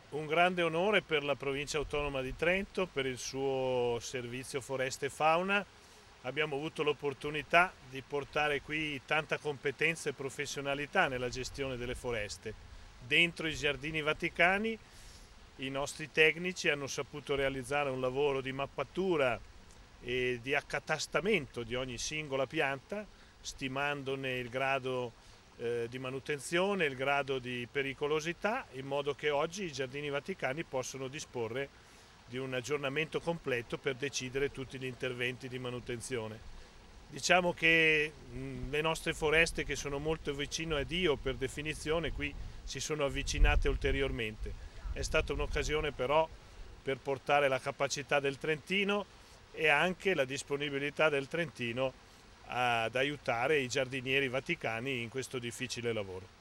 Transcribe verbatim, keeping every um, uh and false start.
Un grande onore per la provincia autonoma di Trento, per il suo servizio foreste e fauna. Abbiamo avuto l'opportunità di portare qui tanta competenza e professionalità nella gestione delle foreste. Dentro i Giardini Vaticani i nostri tecnici hanno saputo realizzare un lavoro di mappatura e di accatastamento di ogni singola pianta, stimandone il grado eh, di manutenzione, il grado di pericolosità, in modo che oggi i Giardini Vaticani possono disporre di un aggiornamento completo per decidere tutti gli interventi di manutenzione. Diciamo che mh, le nostre foreste, che sono molto vicino a Dio per definizione, qui si sono avvicinate ulteriormente. È stata un'occasione però per portare la capacità del Trentino e anche la disponibilità del Trentino ad aiutare i giardinieri vaticani in questo difficile lavoro.